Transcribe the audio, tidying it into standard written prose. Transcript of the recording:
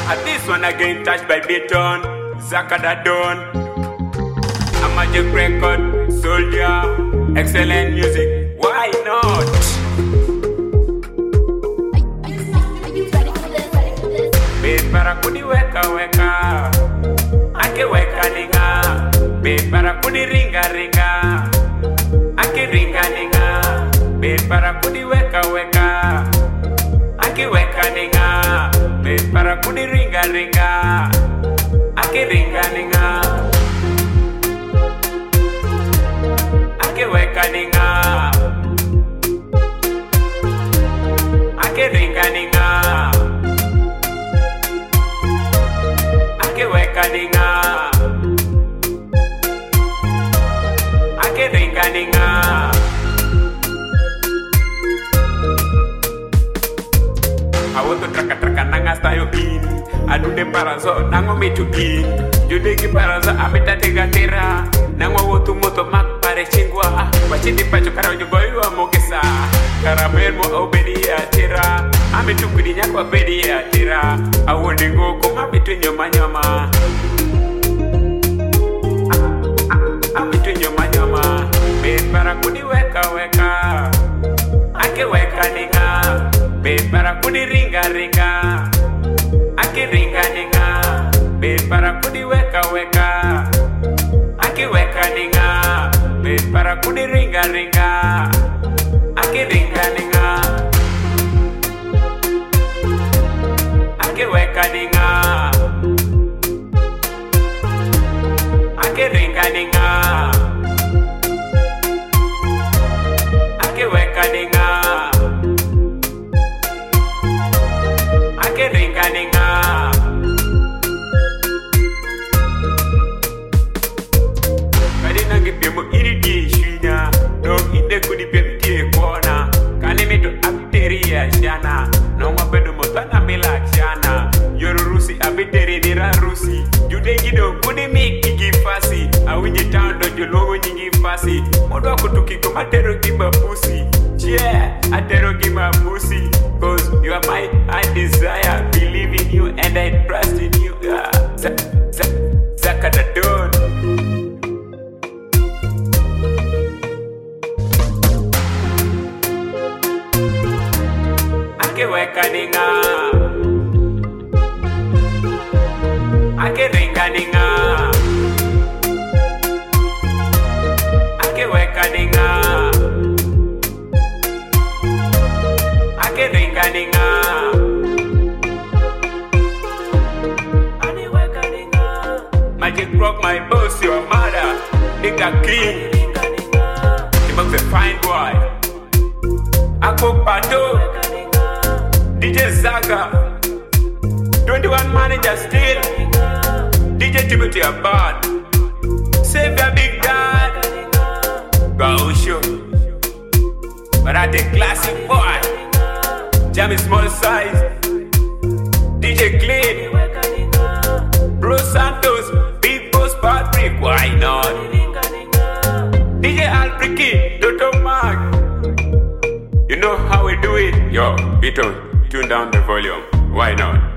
This one again touched by Beaton, Zakadadon. A magic record, soldier, excellent music. Why not? Parakudi weka weka, ake weka ninga. Be parakudi ringa ringa, ake ringa ninga. Be parakudi weka weka, ake weka ninga. Be parakudi ringa ringa, ake ringa ninga. Ake weka ninga, ake ringa ninga. Ake weka ninga, ake ringa ninga. Awoto traka nanga stayo in, adude parazo nango metu in. Judegi parazo amita tega tera, nango wotu moto mak pare chingwa. Wachindi pacho kara ujuboyu wa mokesa, karamel mo obedi ya tera. Amitu kudinya kwa bedi ya tera. Awode go kuma bitu nyoma nyoma. Amitu nyoma nyoma. Be parakudi weka weka, ake weka ninga. Be parakudi ringa ringa, ake ringa ninga. Be parakudi weka weka, ake weka ninga. Be parakudi ringa ringa, ake ringa ninga. Ake weka ninga, ake ringa ninga. Ake weka ninga, ake ringa ninga. Kadi nange pemo iridi shina, dog inde kudi pemtie kona. Kani mitu abiteri ya shana, nongwa bedu motana milak shana. Yoru rusi abiteri nira rusi, jude gido kuni miki gifasi. Awinje tando jologo nyingi fasi, modwa kutuki kumatero giba pusi. Yeah, atero giba pusi, cause you are my desire. Believe in you and I trust in you. Zakadadon. Ake weka ninga, ake ringa ninga. Ake weka ninga, ake ringa ninga. Ake weka ninga. Magic rock my boss, your mother. Nigga clean, he looks a fine boy. Ako pato, DJ Zaga, 21 manager still. DJ Timothy Abad, save your big dad. Gausho, but I take classic boy. Jammy small size. DJ Clean, Bro Santos, Big Boss Patrick, why not? DJ Alpriki, Dr. Mark. You know how we do it. Yo, Beaton, tune down the volume. Why not?